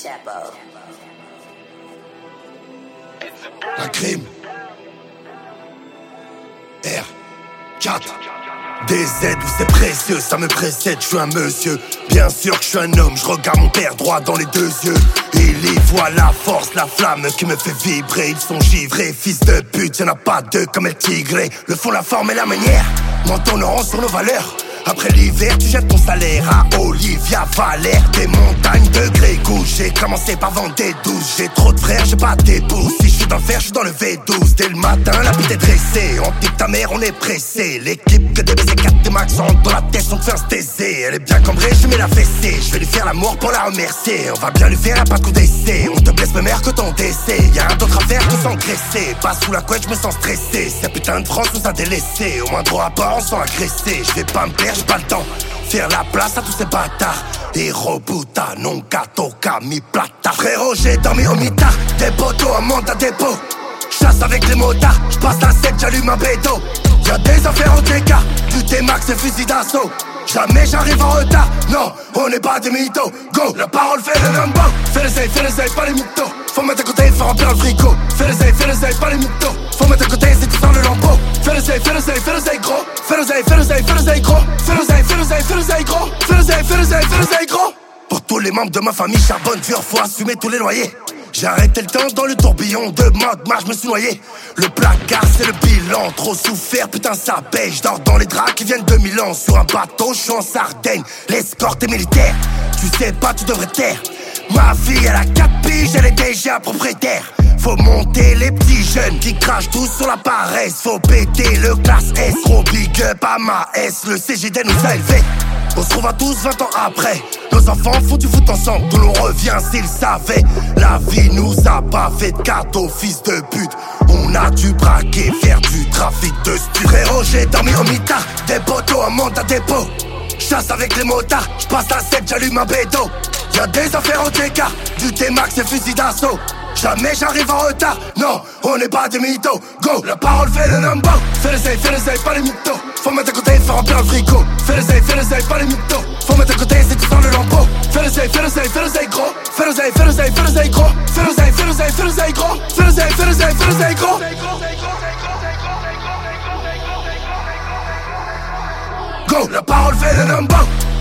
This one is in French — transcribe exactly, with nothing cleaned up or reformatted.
La crime R quatre D Z où c'est précieux, ça me précède, je suis un monsieur. Bien sûr que je suis un homme, je regarde mon père droit dans les deux yeux. Il y voit la force, la flamme qui me fait vibrer. Ils sont givrés, fils de pute, y'en a pas deux comme El Tigre. Le fond, la forme et la manière m'entonneront sur nos valeurs. Après l'hiver, tu jettes ton salaire à Olivia Valère. Des montagnes de Grégouche, j'ai commencé par vendre des douces. J'ai trop de frères, j'ai pas d'épouse. Si je suis dans le fer, je suis dans le V douze. Dès le matin, la bite est dressée. On pique ta mère, on est pressé. L'équipe que des baisers quatre des max rentre dans la tête, on te fait un stésé. Elle est bien cambrée, je mets la fessée. Je vais lui faire l'amour pour la remercier. On va bien lui faire un pas de coup d'essai. On te blesse même meilleur que ton décès. Y'a rien d'autre à faire que s'engraisser. Pas sous la couette, je me sens stressé. Cette putain de France nous a délaissés. Au moins droit à bord, on sent agressé. Je vais pas me perdre, j'ai pas le temps. Faire la place à tous ces bâtards. Hero buta, non katoka, mi plata. Frérot, j'ai dormi au mitard. Des poteaux, un mandat dépôt. Chasse avec les motards. J'passe la scène, j'allume un bédo. Y'a des affaires au T K. Du T-Max et fusil d'assaut. Jamais j'arrive en retard. Non, on n'est pas des mythos. Go, la parole fait le number. Fais les ailes, fais les ailes, pas les mythos. Faut mettre à côté, faut remplir le frigo. Fais les ailes, fais les ailes, pas les mythos. Faut mettre à côté, c'est tout dans le lambeau. Fais les ailes, fais les ailes, fais les ailes gros. Fais les ailes, fais les ailes, fais les ailes gros. Fais les ailes, fais les ailes, fais les ailes gros. Fais les ailes, fais les ailes, fais les ailes gros. Pour tous les membres de ma famille, charbonne, dur, faut assumer tous les loyers. J'ai arrêté le temps dans le tourbillon de mode, moi je me suis noyé. Le placard c'est le bilan, trop souffert, putain ça paye. Je dors dans les draps qui viennent de Milan. Sur un bateau, je suis en Sardaigne. L'escorte est militaire, tu sais pas, tu devrais taire. Ma fille elle a quatre piges, elle est déjà propriétaire. Faut monter les petits jeunes qui crachent tous sur la paresse. Faut péter le classe S, gros big up à ma S. Le C G D nous a élevés. On se trouve à tous vingt ans après. Nos enfants font du foot ensemble, tout nous revient s'ils savaient. La vie nous a pas fait de cadeaux, fils de pute. On a dû braquer, faire du trafic de stu. Frérot, j'ai dormi au mitard. Des poteaux, un mandat dépôt. Chasse avec les motards, j'passe la scène, j'allume un bédo. Y'a des affaires au T K, du T-Max et fusil d'assaut. Jamais j'arrive en retard, non, on n'est pas des mythos. Go, la parole fait le number. Fais les ailes, fais les ailes, pas les mythos. Faut mettre à côté, faut remplir le frigo. Fais les ailes, fais les ailes, pas les mythos. Faut mettre à côté, c'est tout dans le lambeau. Fais les ailes, fais les ailes, fais les ailes gros. Fais les ailes, fais les ailes, fais les ailes gros. Fais les ailes, fais les ailes, fais les ailes gros. Fais les ailes, fais les ailes, fais les ailes gros. Go, la parole fait le number.